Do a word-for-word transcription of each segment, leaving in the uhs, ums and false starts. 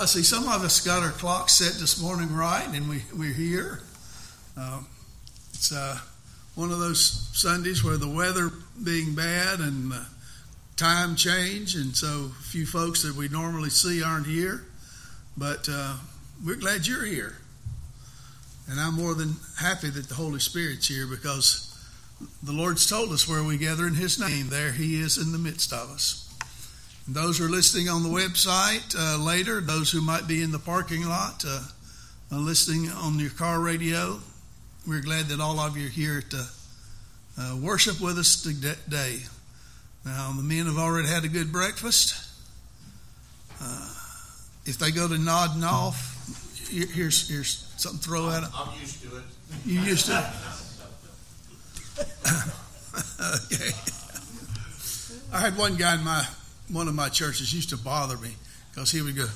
see some of us got our clock set this morning right, and we, we're here. Uh, it's uh, one of those Sundays where the weather being bad and uh, time change, and so a few folks that we normally see aren't here. But uh, we're glad you're here. And I'm more than happy that the Holy Spirit's here, because the Lord's told us where we gather in His name, there He is in the midst of us. And those who are listening on the website uh, later, those who might be in the parking lot uh, uh, listening on your car radio, we're glad that all of you are here to uh, worship with us today. Now, the men have already had a good breakfast. Uh, if they go to nodding off, here, here's here's something to throw at them. I'm used to it. You used to it? Okay. I had one guy in my one of my churches used to bother me because he would go,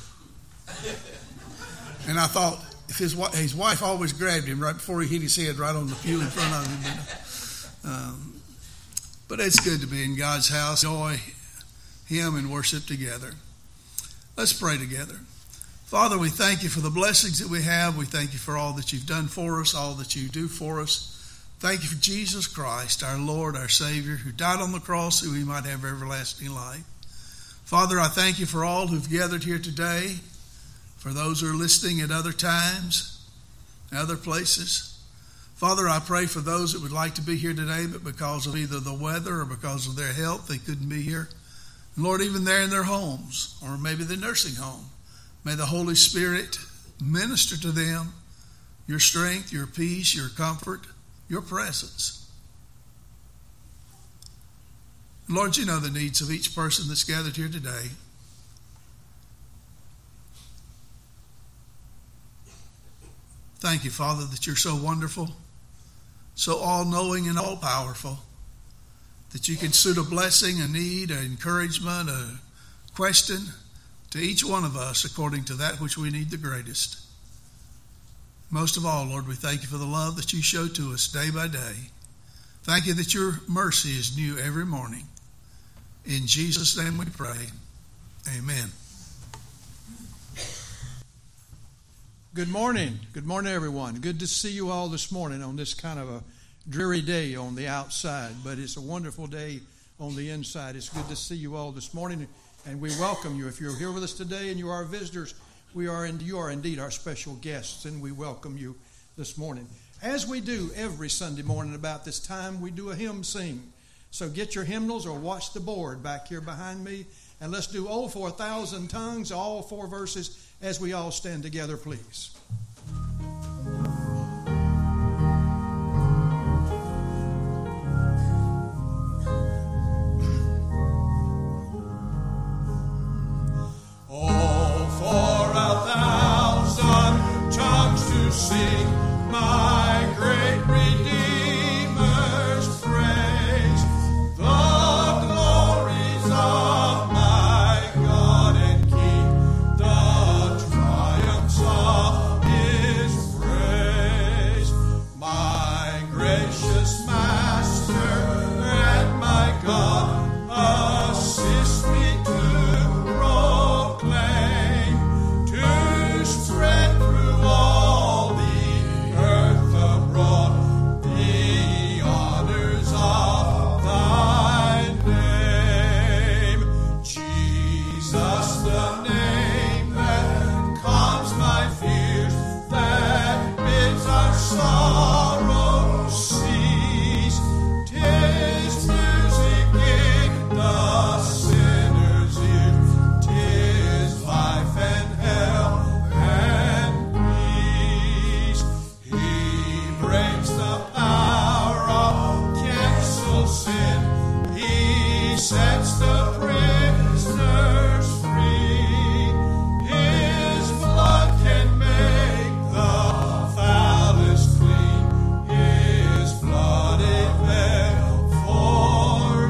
and I thought if his his wife always grabbed him right before he hit his head right on the pew in front of him. Um, but it's good to be in God's house, enjoy Him and worship together. Let's pray together. Father, we thank You for the blessings that we have. We thank You for all that You've done for us, all that You do for us. Thank You for Jesus Christ, our Lord, our Savior, who died on the cross so we might have everlasting life. Father, I thank You for all who've gathered here today, for those who are listening at other times, other places. Father, I pray for those that would like to be here today, but because of either the weather or because of their health, they couldn't be here. And Lord, even there in their homes, or maybe the nursing home, may the Holy Spirit minister to them Your strength, Your peace, Your comfort, Your presence. Lord, You know the needs of each person that's gathered here today. Thank You, Father, that You're so wonderful, so all-knowing and all-powerful, that You can suit a blessing, a need, an encouragement, a question to each one of us according to that which we need the greatest. Most of all, Lord, we thank You for the love that You show to us day by day. Thank You that Your mercy is new every morning. In Jesus' name we pray. Amen. Good morning. Good morning, everyone. Good to see you all this morning on this kind of a dreary day on the outside, but it's a wonderful day on the inside. It's good to see you all this morning, and we welcome you. If you're here with us today and you are visitors, we are in, you are indeed our special guests, and we welcome you this morning. As we do every Sunday morning about this time, we do a hymn sing. So get your hymnals or watch the board back here behind me, and let's do "Oh, for a Thousand Tongues," all four verses, as we all stand together, please. Oh, for a thousand tongues to sing my great Redeemer's praise, the glories of my God and King, the triumphs of His praise. My gracious Master and my God, assist me to proclaim, to spread through all the earth abroad the honors of Thy name. Jesus, the name that calms my fears, that bids our sorrow cease. 'Tis music in the sinner's ear, 'tis life and health and peace. He breaks the power of cancel sin, He sets the prisoners free. His blood can make the foulest clean, His blood avail for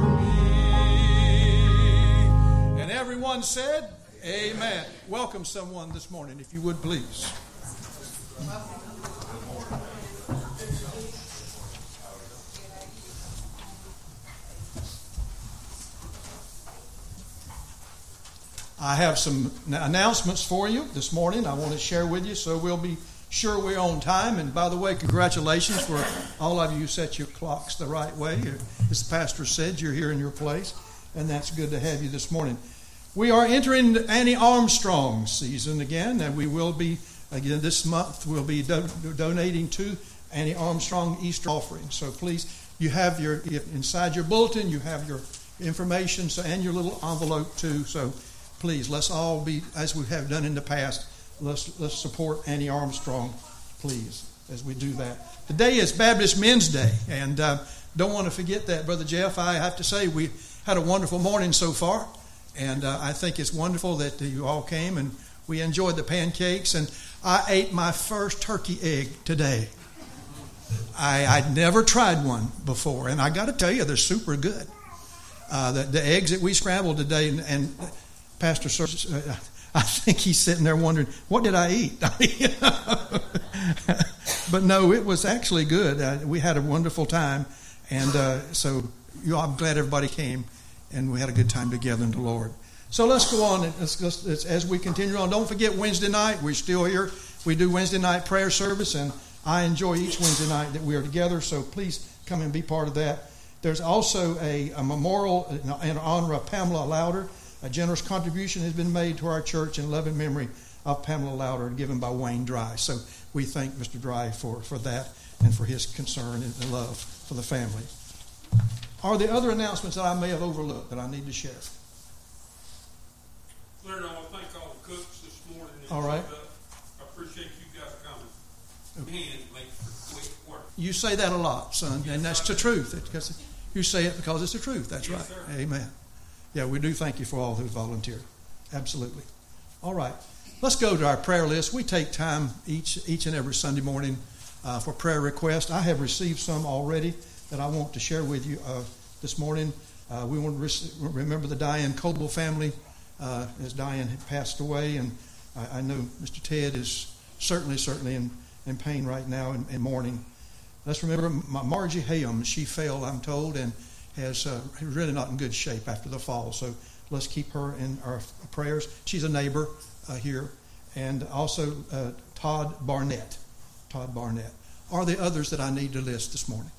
me. And everyone said, amen. Welcome someone this morning, if you would please. I have some announcements for you this morning I want to share with you, so we'll be sure we're on time. And by the way, congratulations for all of you who set your clocks the right way. As the pastor said, you're here in your place, and that's good to have you this morning. We are entering Annie Armstrong season again, and we will be, again, this month, we'll be do- donating to Annie Armstrong Easter offering. So please, you have your, inside your bulletin, you have your information so, and your little envelope too. So please, let's all be, as we have done in the past, let's, let's support Annie Armstrong, please, as we do that. Today is Baptist Men's Day, and uh, don't want to forget that, Brother Jeff. I have to say, we had a wonderful morning so far, and uh, I think it's wonderful that you all came, and we enjoyed the pancakes, and I ate my first turkey egg today. I, I'd never tried one before, and I got to tell you, they're super good. Uh, the, the eggs that we scrambled today, and, and Pastor Sir, uh, I think he's sitting there wondering, what did I eat? But no, it was actually good. Uh, we had a wonderful time, and uh, so you know, I'm glad everybody came, and we had a good time together in the Lord. So let's go on. Let's, let's, let's, as we continue on, don't forget Wednesday night. We're still here. We do Wednesday night prayer service, and I enjoy each Wednesday night that we are together, so please come and be part of that. There's also a, a memorial in honor of Pamela Louder. A generous contribution has been made to our church in loving memory of Pamela Louder, given by Wayne Dry. So we thank Mister Dry for, for that and for his concern and love for the family. Are there other announcements that I may have overlooked that I need to share? Leonard, I want to thank all the cooks this morning. All right. I appreciate you guys coming. Hands make for quick work. You say that a lot, son, and that's the truth. Because you say it because it's the truth. That's Yes, right. sir. Amen. Yeah, we do thank you for all who volunteered. Absolutely. All right. Let's go to our prayer list. We take time each each and every Sunday morning uh, for prayer requests. I have received some already that I want to share with you uh, this morning. Uh, we want to re- remember the Diane Coble family uh, as Diane had passed away, and I, I know Mister Ted is certainly, certainly in, in pain right now and, and mourning. Let's remember Margie Hayham. She fell, I'm told, and has uh, really not in good shape after the fall. So let's keep her in our prayers. She's a neighbor uh, here. And also uh, Todd Barnett. Todd Barnett. Are there others that I need to list this morning?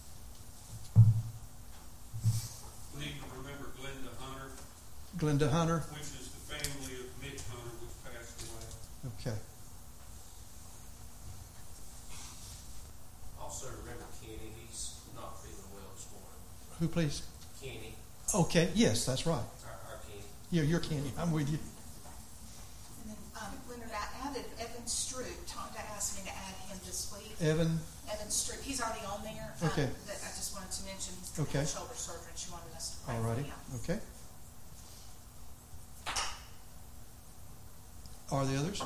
We need to remember Glenda Hunter. Glenda Hunter. Which is the family of Mitch Hunter, which passed away. Okay. Also remember Kenny. He's not feeling well this morning. Who, please? Kenny. Okay. Yes, that's right. Our, our Kenny. Yeah, you're Kenny. I'm with you. And then, um, Leonard, I added Evan Stroop. Tonda asked me to add him this week. Evan. Evan Stroop. He's already on there. Okay. Um, that I just wanted to mention. He's going to Okay. have shoulder surgery, and she wanted us to pray All for righty. him. Okay. Are there others?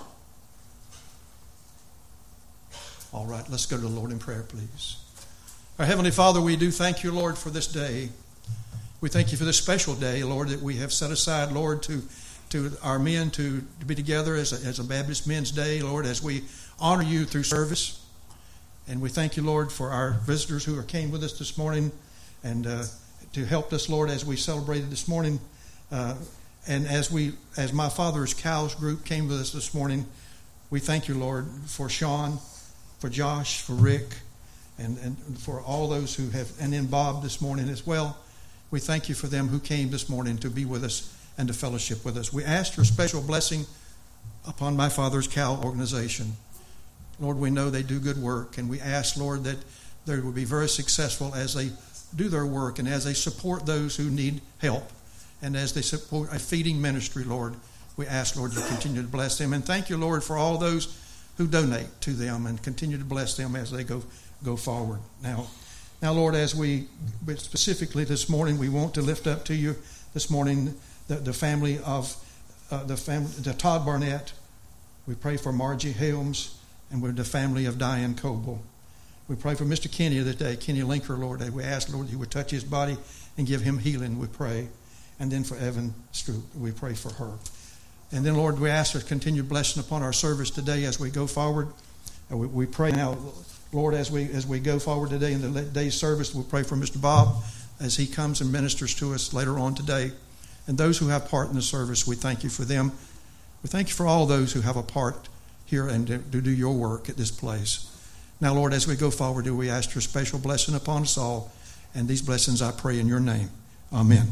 All right, let's go to the Lord in prayer, please. Our Heavenly Father, we do thank you, Lord, for this day. We thank you for this special day, Lord, that we have set aside, Lord, to, to our men to, to be together as a, as a Baptist Men's Day, Lord, as we honor you through service. And we thank you, Lord, for our visitors who came with us this morning and uh, to help us, Lord, as we celebrated this morning. Uh, and as we, as my father's cows group came with us this morning, we thank you, Lord, for Sean, for Josh, for Rick, and, and for all those who have, and then Bob this morning as well. We thank you for them who came this morning to be with us and to fellowship with us. We ask your special blessing upon my father's cow organization. Lord, we know they do good work, and we ask, Lord, that they will be very successful as they do their work and as they support those who need help and as they support a feeding ministry, Lord. We ask, Lord, to continue to bless them. And thank you, Lord, for all those who donate to them and continue to bless them as they go go forward. Now, now, Lord, as we specifically this morning, we want to lift up to you this morning the, the family of uh, the family, the Todd Barnett. We pray for Margie Helms and with the family of Diane Coble. We pray for Mister Kenny today, Kenny Linker, Lord. And we ask, Lord, you would touch his body and give him healing, we pray. And then for Evan Stroop, we pray for her. And then, Lord, we ask for continued blessing upon our service today as we go forward. And we, we pray now, Lord, as we as we go forward today in the day's service, we pray for Mister Bob as he comes and ministers to us later on today. And those who have part in the service, we thank you for them. We thank you for all those who have a part here and to, to do your work at this place. Now, Lord, as we go forward, do we ask your special blessing upon us all. And these blessings I pray in your name. Amen.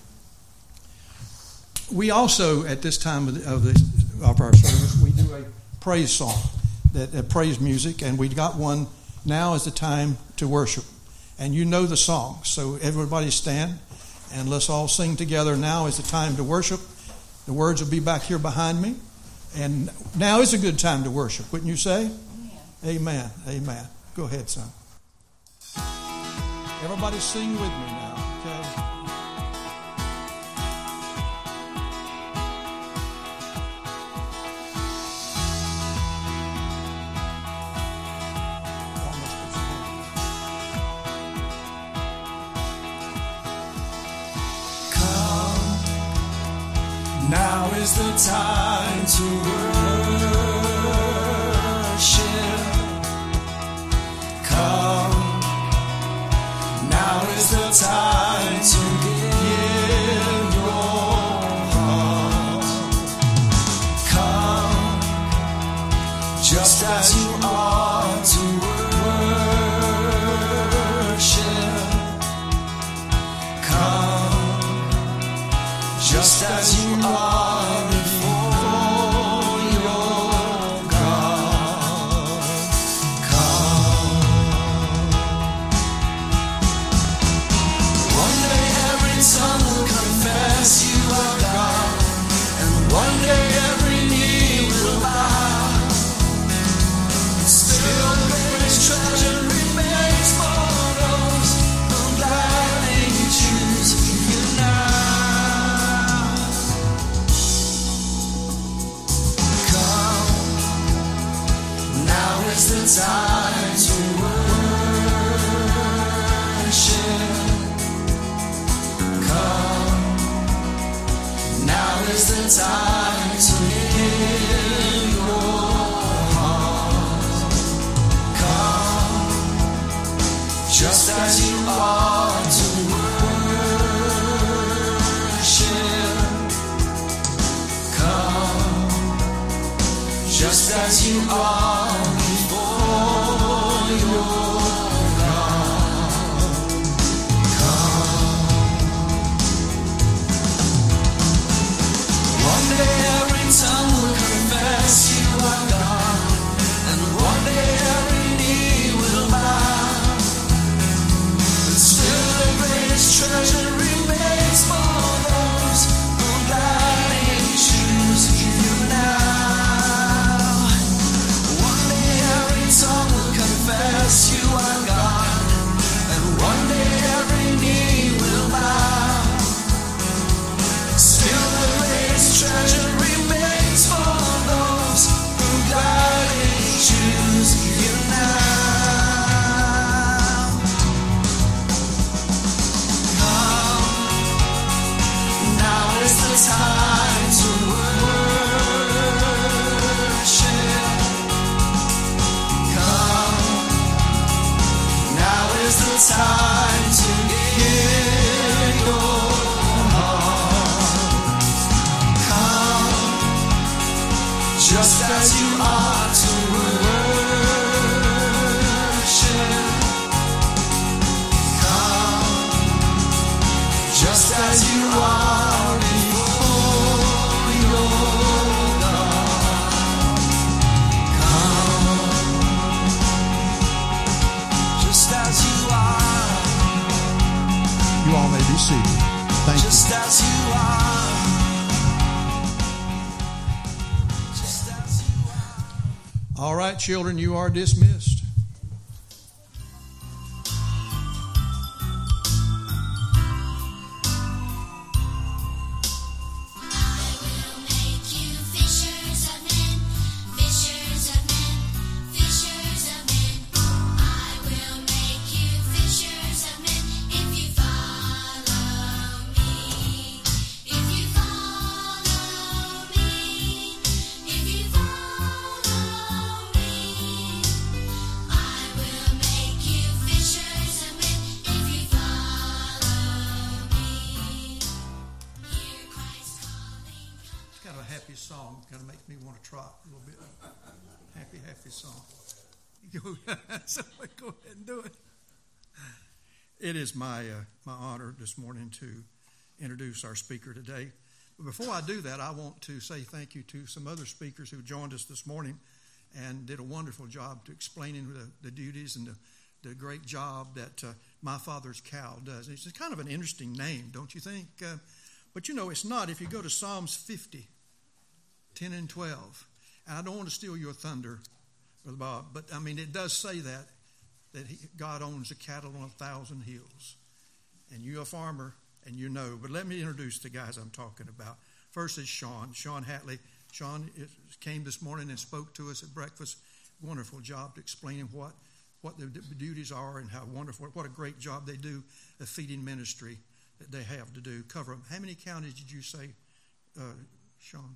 We also, at this time of, the, of, the, of our service, we do a praise song, that uh, praise music, and we got one. Now is the time to worship. And you know the song, so everybody stand, and let's all sing together. Now is the time to worship. The words will be back here behind me. And now is a good time to worship, wouldn't you say? Amen. Amen. Amen. Go ahead, son. Everybody sing with me now, okay? Now is the time to worship. Come. Now is the time to give your heart. Come, just as you are to worship. Come, just as you are before your God. Come. One day every tongue will confess you are God, and one day every knee will bow. Still the greatest treasure remains for those who gladly choose you now. Come, now is the time to worship. Come, now is the time to give your heart. Come, just as you are to worship. Come, just as you are before your God. Come. One day every tongue will confess you are God, and one day every knee will bow. But still the greatest treasure remains for those who gladly choose you now. One day every tongue will confess you are God, and one day every knee will bow. Still the greatest treasure remains for those who gladly choose you now. Come, now is the time to worship. Come, now is the time to give your heart. Come, just as you are to worship. Come, just as you are before your God. Come, just as you are. You all may be seated. Thank you. Just as you are. Just as you are. All right, children, you are dismissed. If you follow me, happy song kind of makes me want to trot a little bit. Happy, happy song. So go ahead and do it. It is my uh, my honor this morning to introduce our speaker today. But before I do that, I want to say thank you to some other speakers who joined us this morning and did a wonderful job to explaining the, the duties and the, the great job that uh, My Father's Cow does. It's kind of an interesting name, don't you think? Uh, but you know, it's not. If you go to Psalms fifty, ten and twelve, and I don't want to steal your thunder, Brother Bob, but I mean, it does say that, that he, God owns the cattle on a thousand hills. And you're a farmer, and you know. But let me introduce the guys I'm talking about. First is Sean, Sean Hatley. Sean is, came this morning and spoke to us at breakfast. Wonderful job to explaining what, what the duties are and how wonderful, what a great job they do, the feeding ministry that they have to do. Cover them. How many counties did you say, uh, Sean?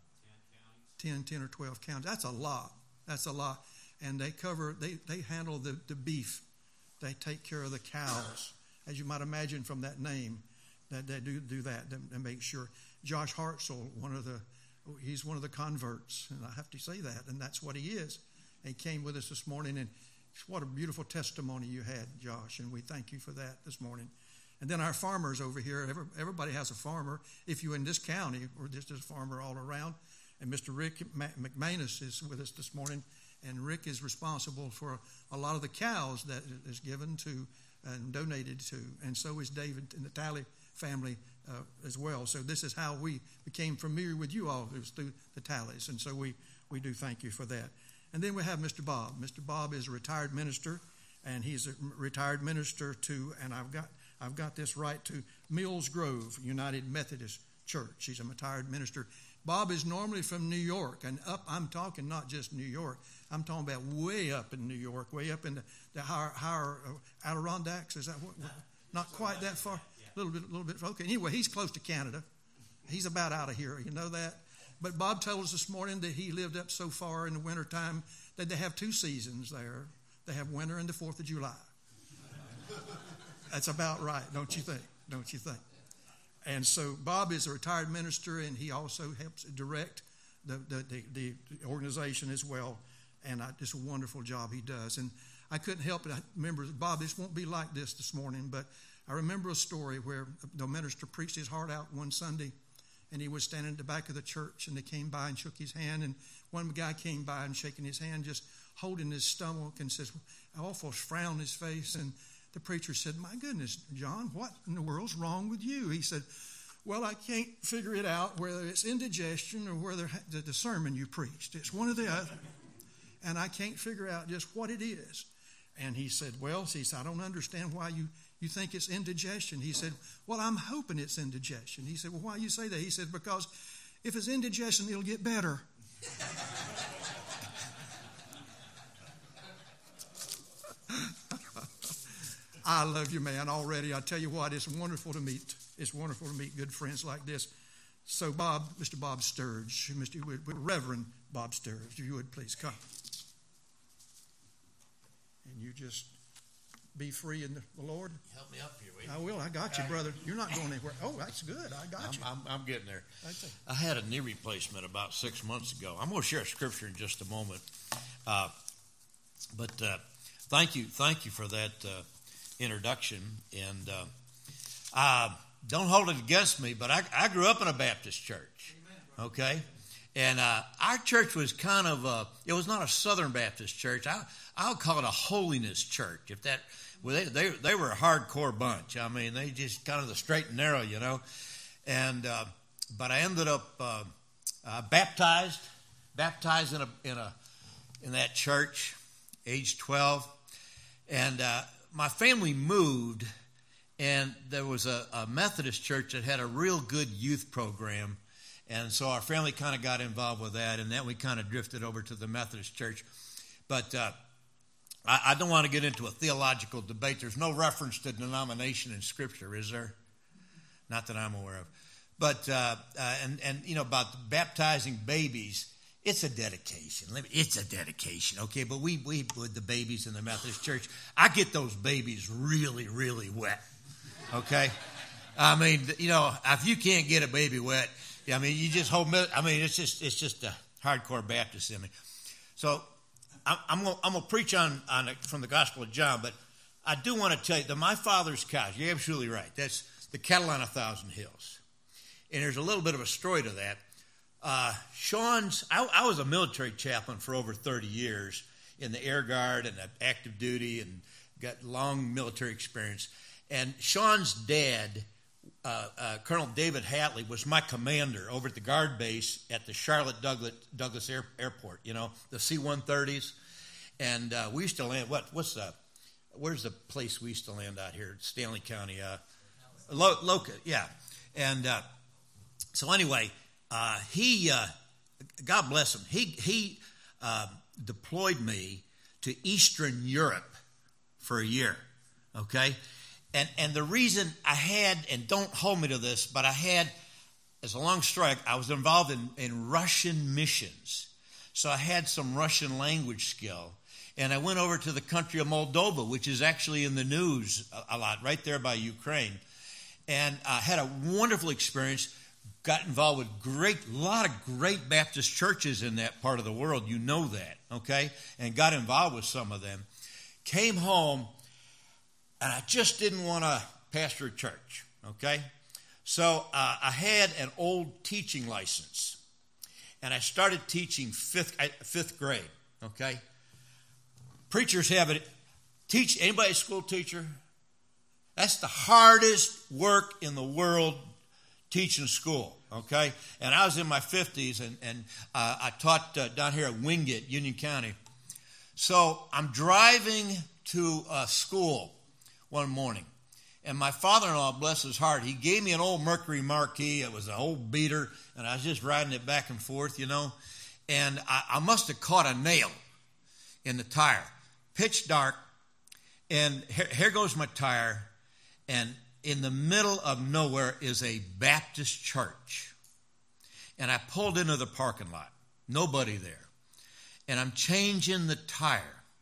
Ten, ten or twelve counties. That's a lot. That's a lot. And they cover, they, they handle the, the beef. They take care of the cows. As you might imagine from that name, that they do do that and make sure. Josh Hartzell, one of the, he's one of the converts, and I have to say that, and that's what he is. And he came with us this morning, and what a beautiful testimony you had, Josh, and we thank you for that this morning. And then our farmers over here, every, everybody has a farmer. If you're in this county, or just a farmer all around. And Mister Rick McManus is with us this morning, and Rick is responsible for a lot of the cows that is given to and donated to, and so is David and the Talley family uh, as well. So this is how we became familiar with you all, it was through the Talleys, and so we, we do thank you for that. And then we have Mister Bob. Mister Bob is a retired minister, and he's a retired minister to, and I've got I've got this right, to Mills Grove United Methodist Church. He's a retired minister. Bob is normally from New York, and up, I'm talking not just New York, I'm talking about way up in New York, way up in the, the higher, higher uh, Adirondacks, is that what? Not quite that far? A little bit, a little bit. Okay, anyway, he's close to Canada. He's about out of here, you know that? But Bob told us this morning that he lived up so far in the wintertime that they have two seasons there. They have winter and the fourth of July. That's about right, don't you think? Don't you think? And so Bob is a retired minister, and he also helps direct the, the, the, the organization as well. And I, it's a wonderful job he does. And I couldn't help it. I remember, Bob, this won't be like this this morning, but I remember a story where the minister preached his heart out one Sunday, and he was standing at the back of the church, and they came by and shook his hand. And one guy came by and shaking his hand, just holding his stomach, and says, awful frown on his face. And the preacher said, my goodness, John, what in the world's wrong with you? He said, well, I can't figure it out whether it's indigestion or whether the, the sermon you preached. It's one or the other. And I can't figure out just what it is. And he said, well, he said, I don't understand why you, you think it's indigestion. He said, well, I'm hoping it's indigestion. He said, well, why do you say that? He said, because if it's indigestion, it'll get better. I love you, man, already. I tell you what, it's wonderful to meet. It's wonderful to meet good friends like this. So, Bob, Mister Bob Sturge, Mister Reverend Bob Sturge, if you would please come. And you just be free in the Lord. Help me up here, will you? I will. I got you, brother. You're not going anywhere. Oh, that's good. I got you. I'm, I'm, I'm getting there. I had a knee replacement about six months ago. I'm going to share a scripture in just a moment. Uh, but uh, thank you. Thank you for that uh, introduction. And uh, uh, don't hold it against me, but I, I grew up in a Baptist church. Okay? And uh, our church was kind of a, it was not a Southern Baptist church. I I would call it a holiness church. If that, well, they, they they were a hardcore bunch. I mean, they just kind of the straight and narrow, you know. And uh, but I ended up uh, uh, baptized, baptized in a in a in that church, age twelve, and uh, my family moved, and there was a, a Methodist church that had a real good youth program. And so our family kind of got involved with that, and then we kind of drifted over to the Methodist church. But uh, I, I don't want to get into a theological debate. There's no reference to denomination in Scripture, is there? Not that I'm aware of. But, uh, uh, and, and you know, about baptizing babies, it's a dedication. It's a dedication, okay? But we, we with the babies in the Methodist church, I get those babies really, really wet, okay? I mean, you know, if you can't get a baby wet, Yeah, I mean, you just hold. I mean, it's just it's just a hardcore Baptist in me. So I'm I'm gonna, I'm gonna preach on on it from the Gospel of John, but I do want to tell you that my father's cows. You're absolutely right. That's the cattle on a thousand hills, and there's a little bit of a story to that. Uh, Sean's. I, I was a military chaplain for over thirty years in the Air Guard and active duty, and got long military experience. And Sean's dad, uh, uh, Colonel David Hatley, was my commander over at the guard base at the Charlotte Douglas, Douglas Air, Airport. You know, the C one thirties, and uh, we used to land. What? What's the? Where's the place we used to land out here? Stanley County, uh, Lo- Loca. Yeah, and uh, so anyway, uh, he, uh, God bless him, he he uh, deployed me to Eastern Europe for a year. Okay, and and the reason I had, and don't hold me to this, but I had, as a long story, I was involved in, in Russian missions, so I had some Russian language skill. And I went over to the country of Moldova, which is actually in the news a, a lot, right there by Ukraine. And I had a wonderful experience, got involved with great, a lot of great Baptist churches in that part of the world. You know that, okay? And got involved with some of them. Came home, and I just didn't want to pastor a church, okay? So uh, I had an old teaching license, and I started teaching fifth, fifth grade, okay? Preachers have it. Teach anybody a school teacher? That's the hardest work in the world, teaching school. Okay, and I was in my fifties, and and uh, I taught uh, down here at Wingate, Union County. So I'm driving to uh, school one morning, and my father-in-law, bless his heart, he gave me an old Mercury Marquis. It was an old beater, and I was just riding it back and forth, you know, and I, I must have caught a nail in the tire. Pitch dark, and here, here goes my tire, and in the middle of nowhere is a Baptist church. And I pulled into the parking lot. Nobody there. And I'm changing the tire.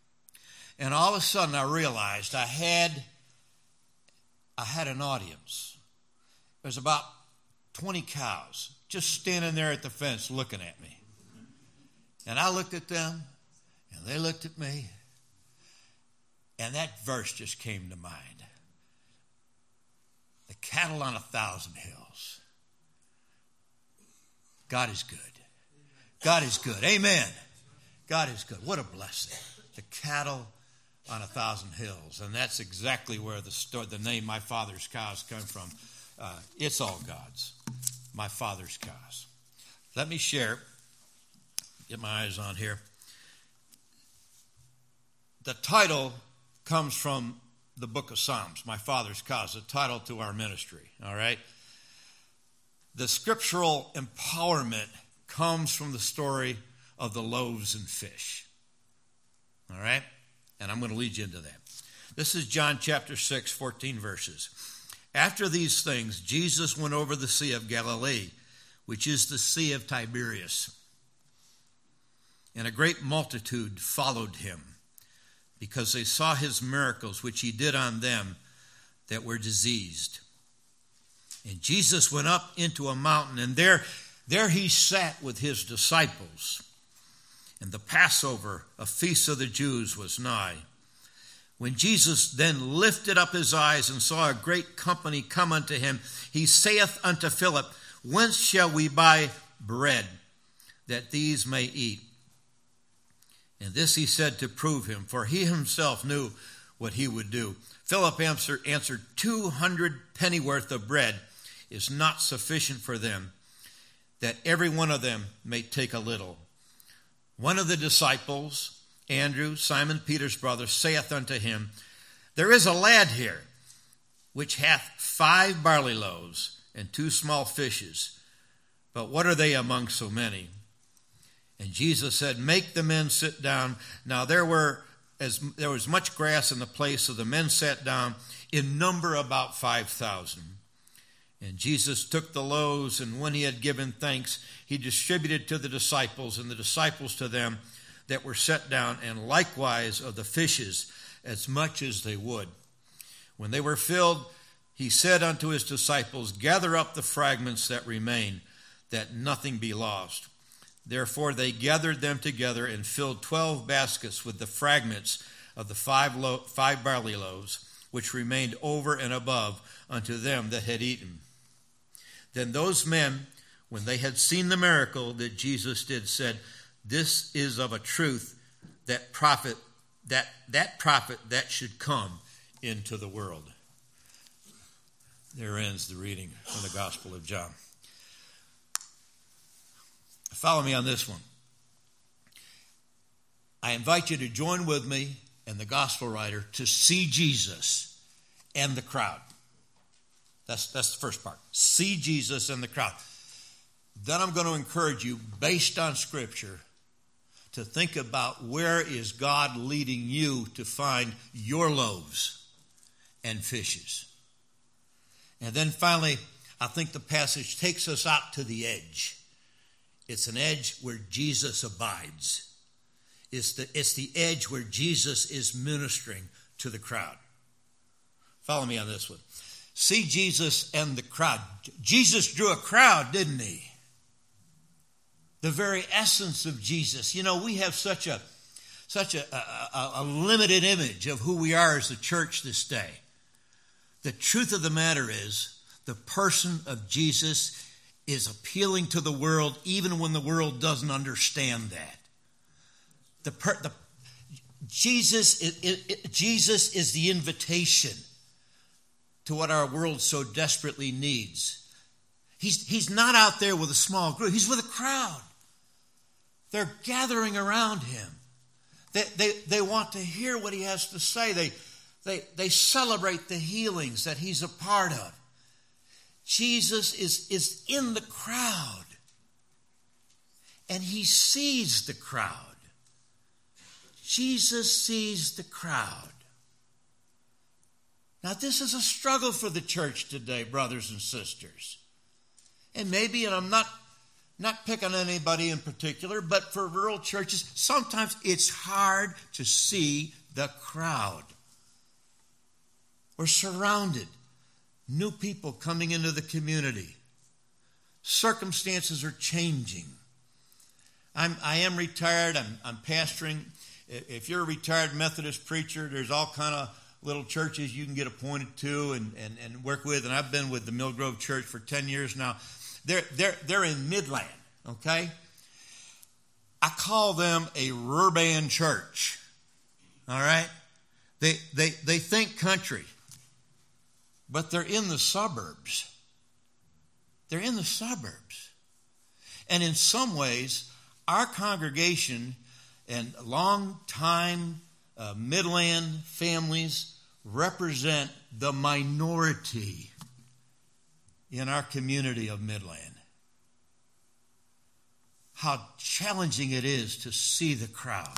And all of a sudden I realized I had I had an audience. There's about twenty cows just standing there at the fence looking at me. And I looked at them, and they looked at me. And that verse just came to mind. The cattle on a thousand hills. God is good. God is good. Amen. God is good. What a blessing. The cattle on a thousand hills. And that's exactly where the story, the name My Father's Cows come from. Uh, it's all God's. My Father's Cows. Let me share. Get my eyes on here. The title comes from the book of Psalms, My Father's Cows, the title to our ministry, all right? The scriptural empowerment comes from the story of the loaves and fish, all right? And I'm going to lead you into that. This is John chapter six, fourteen verses. After these things, Jesus went over the Sea of Galilee, which is the Sea of Tiberias. And a great multitude followed him, because they saw his miracles, which he did on them that were diseased. And Jesus went up into a mountain, and there, there he sat with his disciples. And the Passover, a feast of the Jews, was nigh. When Jesus then lifted up his eyes and saw a great company come unto him, he saith unto Philip, Whence shall we buy bread, that these may eat? And this he said to prove him, for he himself knew what he would do. Philip answered, answered two hundred pennyworth of bread is not sufficient for them, that every one of them may take a little. One of the disciples, Andrew, Simon Peter's brother, saith unto him, There is a lad here, which hath five barley loaves and two small fishes. But what are they among so many? And Jesus said, Make the men sit down. Now there were as there was much grass in the place, so the men sat down, in number about five thousand. And Jesus took the loaves, and when he had given thanks, he distributed to the disciples, and the disciples to them that were set down, and likewise of the fishes, as much as they would. When they were filled, he said unto his disciples, Gather up the fragments that remain, that nothing be lost. Therefore they gathered them together and filled twelve baskets with the fragments of the five, lo- five barley loaves, which remained over and above unto them that had eaten. Then those men, when they had seen the miracle that Jesus did, said, This is of a truth that prophet, that, that prophet that should come into the world. There ends the reading from the Gospel of John. Follow me on this one. I invite you to join with me and the gospel writer to see Jesus and the crowd. That's, that's the first part. See Jesus and the crowd. Then I'm going to encourage you, based on Scripture, to think about where is God leading you to find your loaves and fishes. And then finally, I think the passage takes us out to the edge. It's an edge where Jesus abides. It's the, it's the edge where Jesus is ministering to the crowd. Follow me on this one. See Jesus and the crowd. Jesus drew a crowd, didn't he? The very essence of Jesus. You know, we have such a such a, a, a limited image of who we are as a church this day. The truth of the matter is, the person of Jesus is appealing to the world even when the world doesn't understand that. The, per, the Jesus, it, it, it, Jesus is the invitation to what our world so desperately needs. He's, he's not out there with a small group. He's with a crowd. They're gathering around him. They, they, they want to hear what he has to say. They, they, they celebrate the healings that he's a part of. Jesus is, is in the crowd, and he sees the crowd. Jesus sees the crowd. Now, this is a struggle for the church today, brothers and sisters. And maybe, and I'm not, not picking on anybody in particular, but for rural churches, sometimes it's hard to see the crowd. We're surrounded. New people coming into the community. Circumstances are changing. I'm, I am retired. I'm, I'm pastoring. If you're a retired Methodist preacher, there's all kind of little churches you can get appointed to and, and, and work with. And I've been with the Mill Grove Church for ten years now. They're, they're, they're in Midland, okay? I call them a Rurban church, all right? They, they, they think country. But they're in the suburbs. They're in the suburbs. And in some ways, our congregation and long-time uh, Midland families represent the minority in our community of Midland. How challenging it is to see the crowd.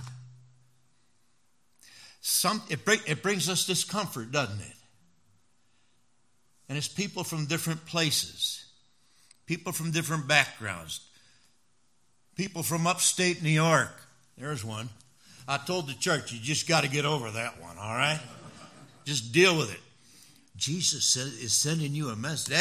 Some, it, bring, it brings us discomfort, doesn't it? And it's people from different places, people from different backgrounds, people from upstate New York. There's one. I told the church, you just got to get over that one, all right? Just deal with it. Jesus said, is sending you a message.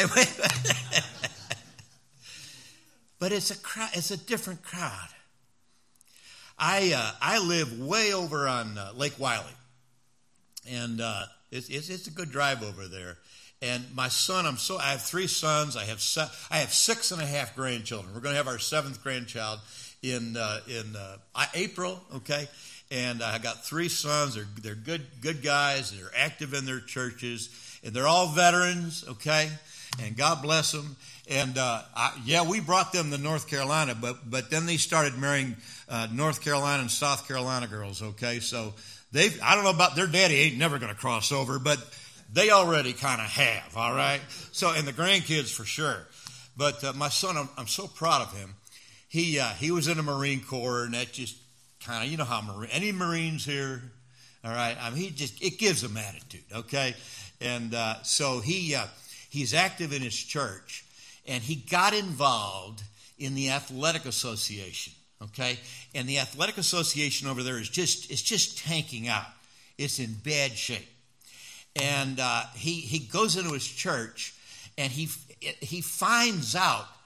But it's a crowd, it's a different crowd. I uh, I live way over on uh, Lake Wiley, and uh, it's, it's it's a good drive over there. And my son, I'm so I have three sons. I have se- I have six and a half grandchildren. We're going to have our seventh grandchild in uh, in uh, April. Okay, and I got three sons. They're they're good good guys. They're active in their churches, and they're all veterans. Okay, and God bless them. And uh, I, yeah, we brought them to North Carolina, but but then they started marrying uh, North Carolina and South Carolina girls. Okay, so they I don't know about their daddy ain't never going to cross over, but they already kind of have, all right? So, and the grandkids for sure. But uh, my son, I'm, I'm so proud of him. He uh, he was in the Marine Corps, and that just kind of, you know how Marine, any Marines here, all right? I mean, he just, it gives him attitude, okay? And uh, so he uh, he's active in his church, and he got involved in the athletic association, okay? And the athletic association over there is just, it's just tanking out. It's in bad shape. And uh, he he goes into his church, and he he finds out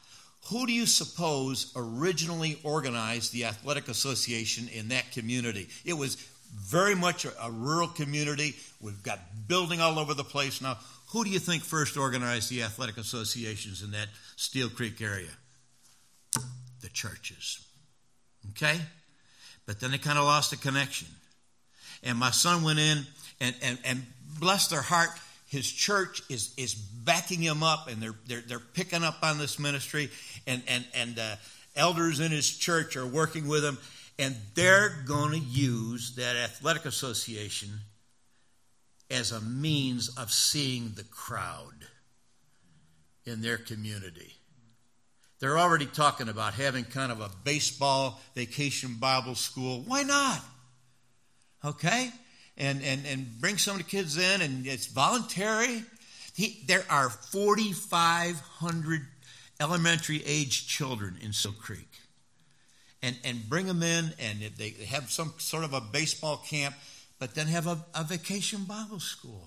Who do you suppose originally organized the athletic association in that community? It was very much a, a rural community. We've got building all over the place now. Who do you think first organized the athletic associations in that Steel Creek area? The churches. Okay? But then they kind of lost the connection. And my son went in, and, and, and bless their heart, his church is, is backing him up, and they're they're they're picking up on this ministry, and and and uh, elders in his church are working with him, and they're going to use that athletic association as a means of seeing the crowd in their community. They're already talking about having kind of a baseball vacation Bible school. Why not? Okay? And, and, and bring some of the kids in, and it's voluntary. He, there are forty-five hundred elementary age children in Steel Creek. And, and bring them in, and if they have some sort of a baseball camp, but then have a, a vacation Bible school.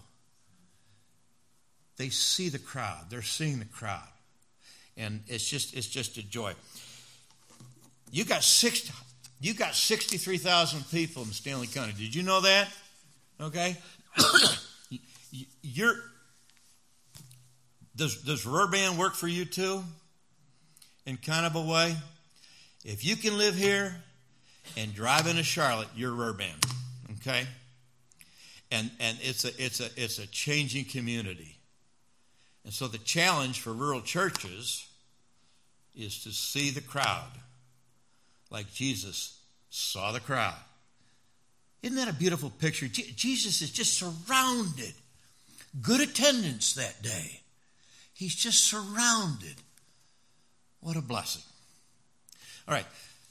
They see the crowd. They're seeing the crowd. And it's just it's just a joy. You got six, you got sixty-three thousand people in Stanley County. Did you know that? Okay. You're does does Rurban work for you too? In kind of a way. If you can live here and drive into Charlotte, you're Rurban. Okay. And and it's a it's a it's a changing community. And so the challenge for rural churches is to see the crowd like Jesus saw the crowd. Isn't that a beautiful picture? Je- Jesus is just surrounded. Good attendance that day. He's just surrounded. What a blessing. All right.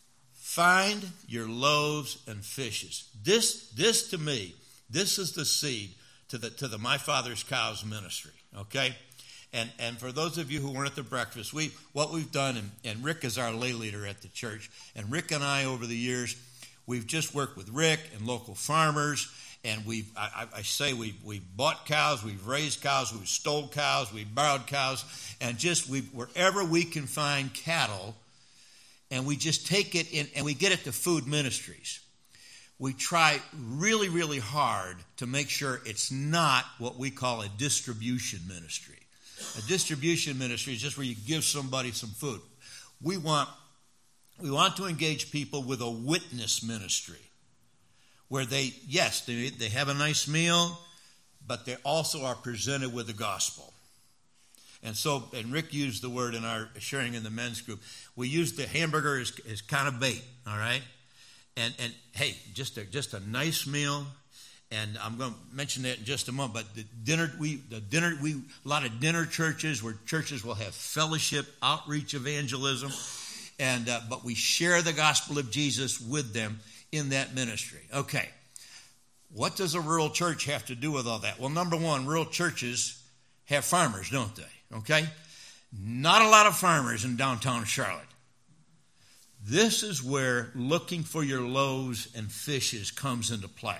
Find your loaves and fishes. This, this to me, this is the seed to the to the My Father's Cows ministry. Okay? And and for those of you who weren't at the breakfast, we what we've done, and, and Rick is our lay leader at the church, and Rick and I over the years, we've just worked with Rick and local farmers, and we've I, I say we we bought cows, we've raised cows, we've stole cows, we've borrowed cows, and just we wherever we can find cattle, and we just take it in and we get it to food ministries. We try really, really hard to make sure it's not what we call a distribution ministry. A distribution ministry is just where you give somebody some food. We want we want to engage people with a witness ministry where they, yes, they, they have a nice meal, but they also are presented with the gospel. And so, and Rick used the word in our sharing in the men's group, we use the hamburger as, as kind of bait, all right? And, and hey, just a, just a nice meal. And I'm going to mention that in just a moment. But the dinner, we, the dinner, we, a lot of dinner churches where churches will have fellowship, outreach, evangelism, and uh, but we share the gospel of Jesus with them in that ministry. Okay, what does a rural church have to do with all that? Well, number one, rural churches have farmers, don't they? Okay, not a lot of farmers in downtown Charlotte. This is where looking for your loaves and fishes comes into play.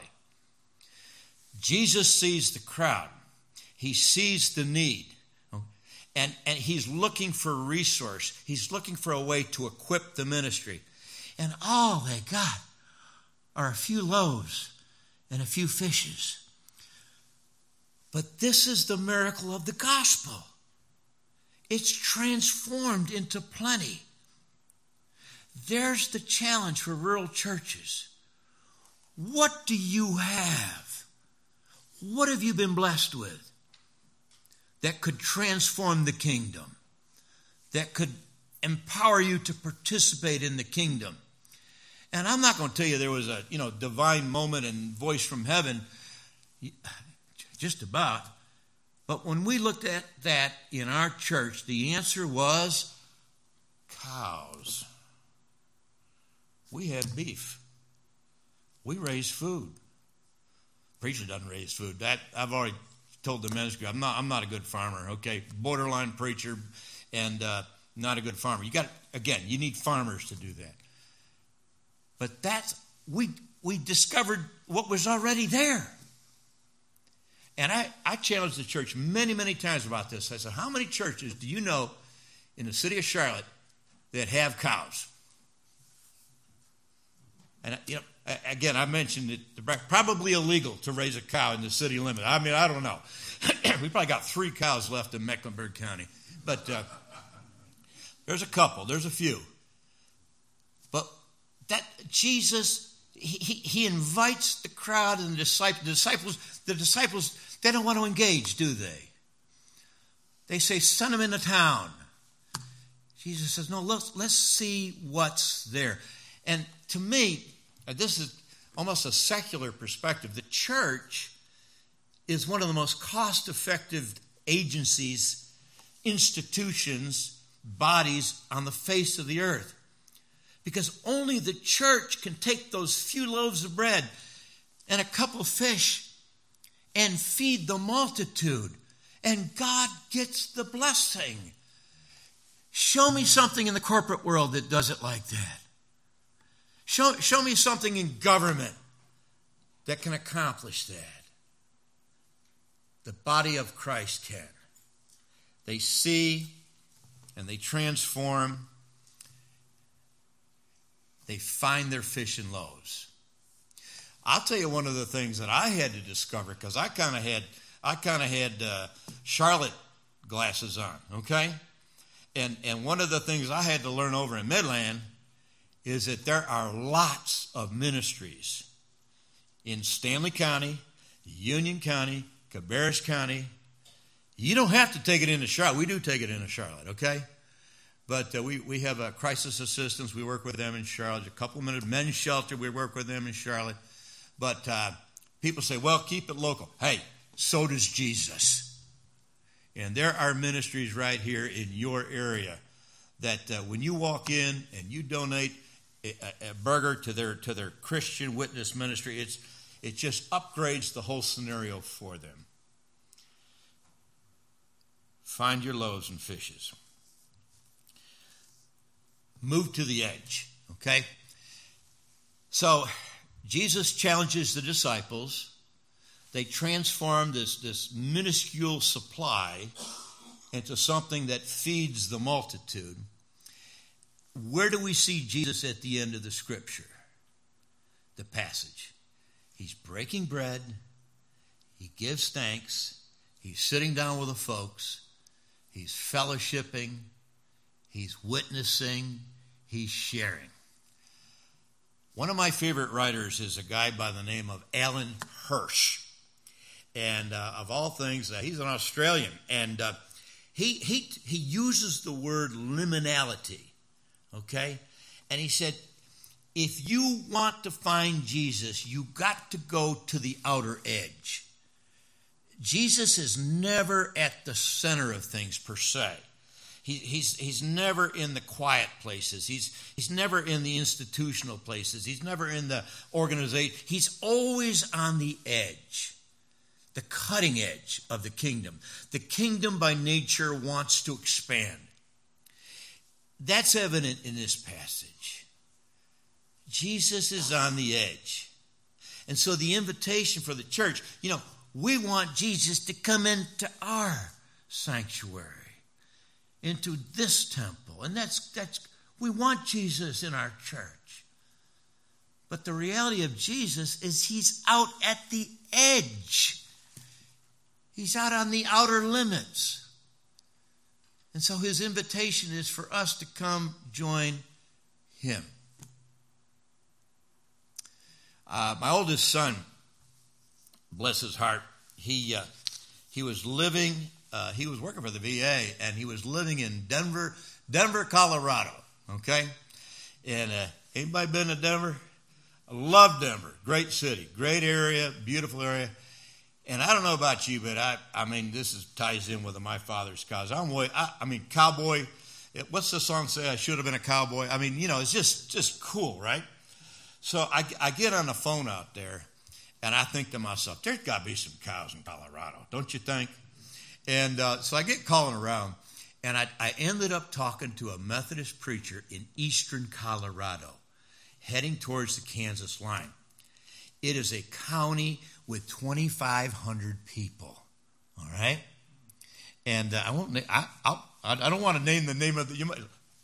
Jesus sees the crowd. He sees the need. And, and he's looking for a resource. He's looking for a way to equip the ministry. And all they got are a few loaves and a few fishes. But this is the miracle of the gospel. It's transformed into plenty. There's the challenge for rural churches. What do you have? What have you been blessed with that could transform the kingdom, that could empower you to participate in the kingdom? And I'm not going to tell you there was a, you know, divine moment and voice from heaven, just about. But when we looked at that in our church, the answer was cows. We had beef. We raised food. Preacher doesn't raise food. That I've already told the ministry. I'm not. I'm not a good farmer. Okay, borderline preacher, and uh, not a good farmer. You got again. You need farmers to do that. But that's we we discovered what was already there. And I I challenged the church many many times about this. I said, how many churches do you know in the city of Charlotte that have cows. And, you know, again, I mentioned it, probably illegal to raise a cow in the city limit. I mean, I don't know. We probably got three cows left in Mecklenburg County. But uh, there's a couple, there's a few. But that Jesus, he, he, he invites the crowd and the disciples, the disciples, the disciples, they don't want to engage, do they? They say, send them into town. Jesus says, no, let's, let's see what's there. And to me, this is almost a secular perspective. The church is one of the most cost-effective agencies, institutions, bodies on the face of the earth. Because only the church can take those few loaves of bread and a couple of fish and feed the multitude. And God gets the blessing. Show me something in the corporate world that does it like that. Show, show me something in government that can accomplish that. The body of Christ can. They see and they transform. They find their fish and loaves. I'll tell you one of the things that I had to discover, because I kind of had I kind of had uh, Charlotte glasses on, okay? And and one of the things I had to learn over in Midland is that there are lots of ministries in Stanley County, Union County, Cabarrus County. You don't have to take it into Charlotte. We do take it into Charlotte, okay? But uh, we, we have a crisis assistance. We work with them in Charlotte. A couple of minutes men's shelter. We work with them in Charlotte. But uh, people say, well, keep it local. Hey, so does Jesus. And there are ministries right here in your area that uh, when you walk in and you donate a, a burger to their to their Christian witness ministry, it's it just upgrades the whole scenario for them. Find your loaves and fishes. Move to the edge, okay? So Jesus challenges the disciples. They transform this, this minuscule supply into something that feeds the multitude. Where do we see Jesus at the end of the scripture? The passage. He's breaking bread. He gives thanks. He's sitting down with the folks. He's fellowshipping. He's witnessing. He's sharing. One of my favorite writers is a guy by the name of Alan Hirsch. And uh, of all things, uh, he's an Australian. And uh, he, he, he uses the word liminality, okay? And he said, if you want to find Jesus, you got to go to the outer edge. Jesus is never at the center of things per se. He, he's, he's never in the quiet places. He's, he's never in the institutional places. He's never in the organization. He's always on the edge, the cutting edge of the kingdom. The kingdom by nature wants to expand. That's evident in this passage. Jesus is on the edge. And so the invitation for the church, you know, we want Jesus to come into our sanctuary, into this temple. And that's, that's, we want Jesus in our church. But the reality of Jesus is he's out at the edge. He's out on the outer limits. And so his invitation is for us to come join him. Uh, my oldest son, bless his heart, he uh, he was living, uh, he was working for the V A, and he was living in Denver, Denver, Colorado, okay? And uh, anybody been to Denver? I love Denver. Great city, great area, beautiful area. And I don't know about you, but I, I mean, this is, ties in with my father's cause. I'm way, I, I mean, cowboy. It, what's the song say? I should have been a cowboy. I mean, you know, it's just, just cool, right? So I, I get on the phone out there, and I think to myself, there's got to be some cows in Colorado, don't you think? And uh, so I get calling around, and I, I ended up talking to a Methodist preacher in eastern Colorado, heading towards the Kansas line. It is a county with twenty-five hundred people, all right? And uh, I won't. I I'll, I don't want to name the name of the. You might,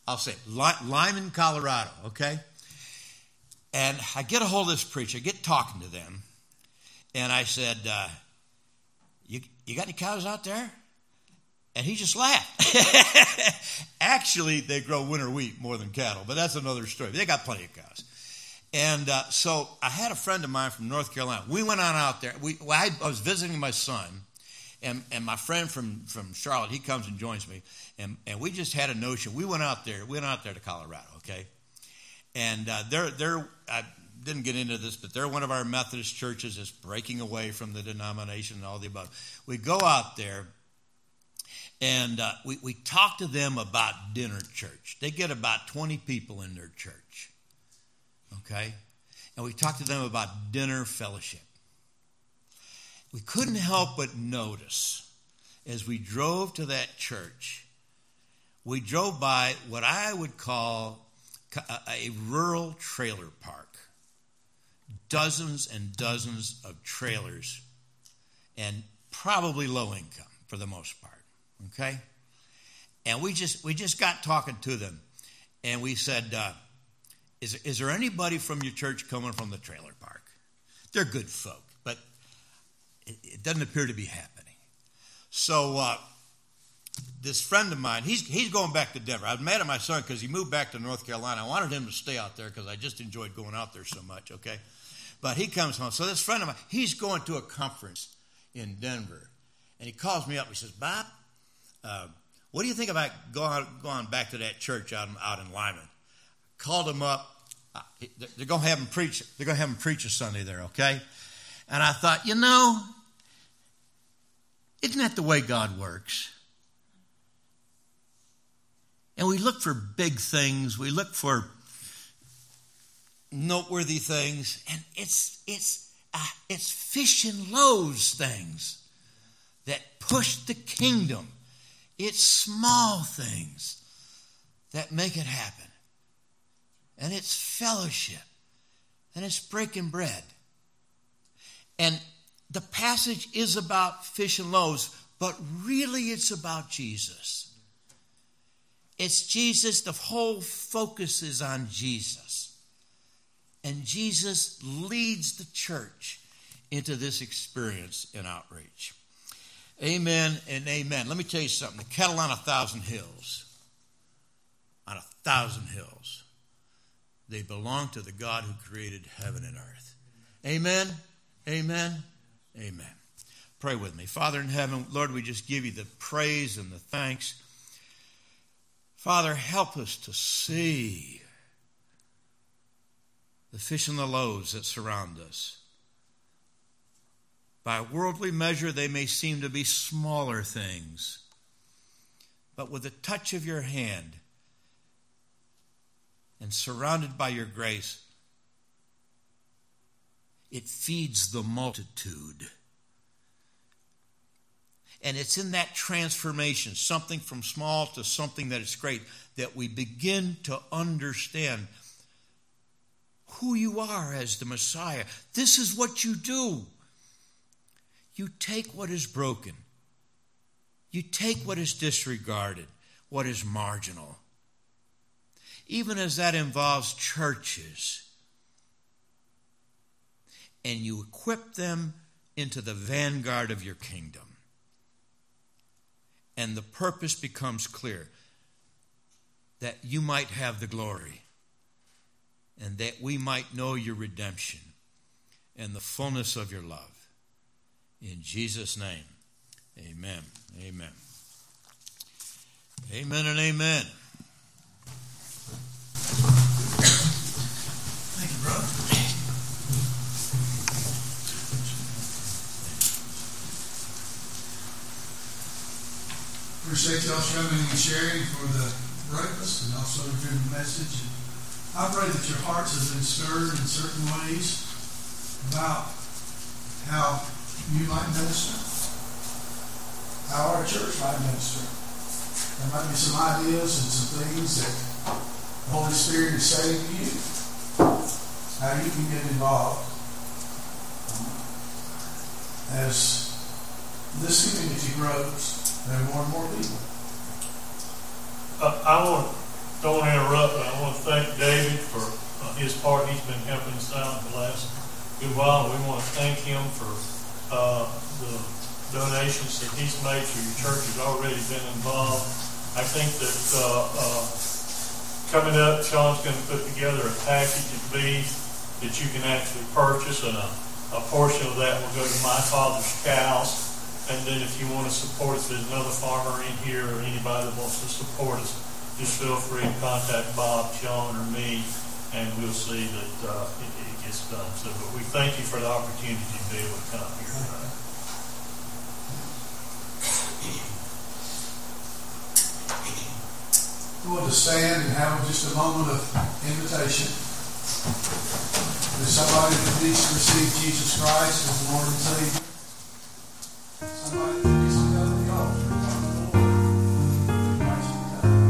I'll say it, Lyman, Colorado, okay? And I get a hold of this preacher, I get talking to them, and I said, uh, you, you got any cows out there? And he just laughed. Actually, they grow winter wheat more than cattle, but that's another story. They got plenty of cows. And uh, so I had a friend of mine from North Carolina. We went on out there. We, well, I, I was visiting my son, and, and my friend from, from Charlotte, he comes and joins me, and, and we just had a notion. We went out there. We went out there to Colorado, okay? And uh, they're they're I didn't get into this, but they're one of our Methodist churches is breaking away from the denomination and all the above. We go out there. And uh, we, we talk to them about dinner church. They get about twenty people in their church, okay? And we talk to them about dinner fellowship. We couldn't help but notice as we drove to that church, we drove by what I would call a, a rural trailer park. Dozens and dozens of trailers, and probably low income for the most part. Okay, and we just we just got talking to them, and we said, uh, "Is is there anybody from your church coming from the trailer park?" They're good folk, but it, it doesn't appear to be happening. So uh, this friend of mine, he's he's going back to Denver. I was mad at my son because he moved back to North Carolina. I wanted him to stay out there because I just enjoyed going out there so much. Okay, but he comes home. So this friend of mine, he's going to a conference in Denver, and he calls me up. He says, "Bob, Uh, what do you think about going, going back to that church out, out in Lyman?" Called him up. Uh, they're going to have him preach. They're going to have him preach a Sunday there, okay? And I thought, you know, isn't that the way God works? And we look for big things. We look for noteworthy things, and it's it's uh, it's fish and loaves things that push the kingdom. It's small things that make it happen. And it's fellowship. And it's breaking bread. And the passage is about fish and loaves, but really it's about Jesus. It's Jesus. The whole focus is on Jesus. And Jesus leads the church into this experience and outreach. Amen and amen. Let me tell you something. The cattle on a thousand hills, on a thousand hills, they belong to the God who created heaven and earth. Amen, amen, amen. Pray with me. Father in heaven, Lord, we just give you the praise and the thanks. Father, help us to see the fish and the loaves that surround us. By worldly measure, they may seem to be smaller things. But with the touch of your hand and surrounded by your grace, it feeds the multitude. And it's in that transformation, something from small to something that is great, that we begin to understand who you are as the Messiah. This is what you do. You take what is broken. You take what is disregarded, what is marginal. Even as that involves churches. And you equip them into the vanguard of your kingdom. And the purpose becomes clear. That you might have the glory. And that we might know your redemption. And the fullness of your love. In Jesus' name, amen, amen. Amen and amen. Thank you, brother. Appreciate y'all coming and sharing for the breakfast and also hearing the message. I pray that your hearts have been stirred in certain ways about how you might minister, how our church might minister. There might be some ideas and some things that the Holy Spirit is saying to you, how you can get involved as this community grows. There are more and more people. Uh, I want don't want to interrupt, but I want to thank David for uh, his part. He's been helping us out the last good while. We want to thank him for uh, the donations that he's made through your church. Has already been involved. I think that uh, uh, coming up, Sean's going to put together a package of beef that you can actually purchase, and a, a portion of that will go to My Father's Cows. And then if you want to support us, there's another farmer in here or anybody that wants to support us, just feel free to contact Bob, Sean, or me, and we'll see that uh, it, it gets done. So, but we thank you for the opportunity to be able to come here tonight. We want to stand and have just a moment of invitation. There's somebody that needs to receive Jesus Christ as the Lord and Savior. Somebody that needs to go to the altar and come to the Lord. We invite you to come.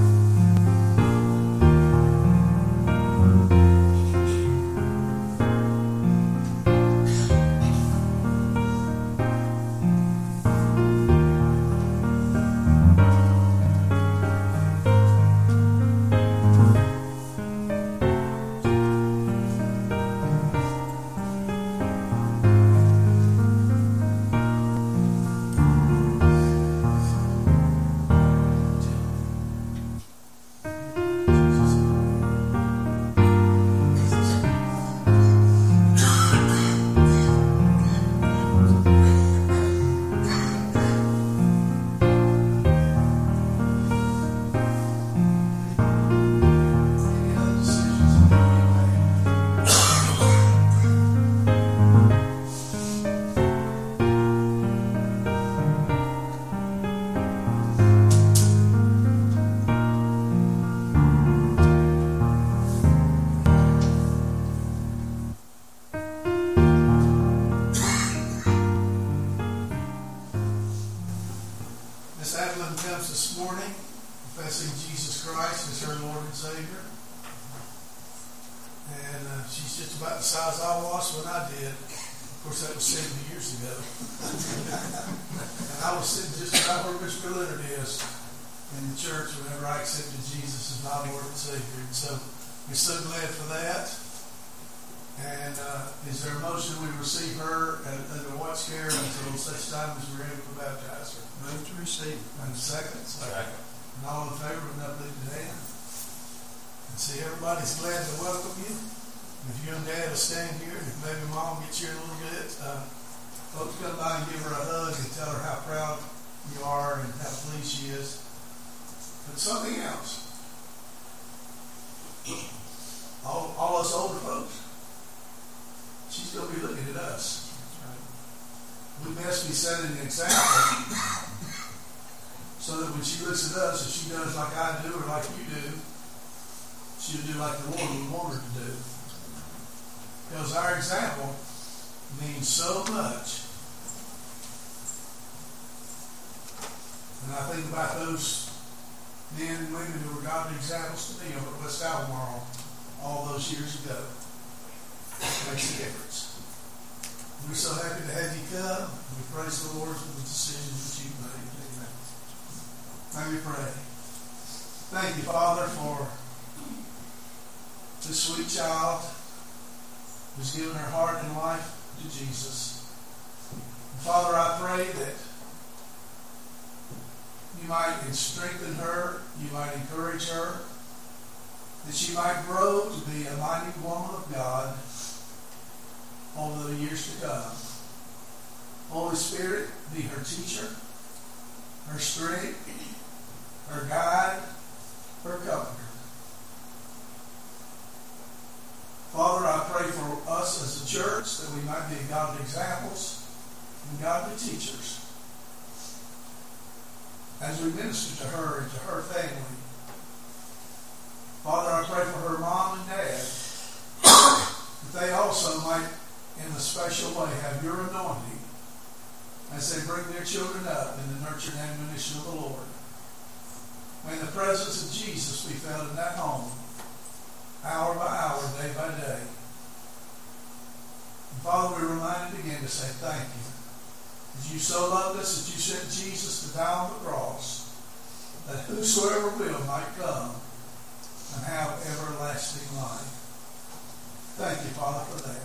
and have everlasting life. Thank you, Father, for that.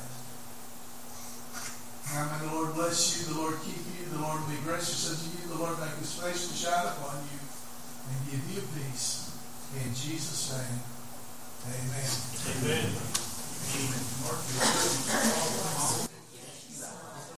Now may the Lord bless you, the Lord keep you, the Lord be gracious unto you, the Lord make his face to shine upon you, and give you peace. In Jesus' name, amen. Amen. Amen. Mark your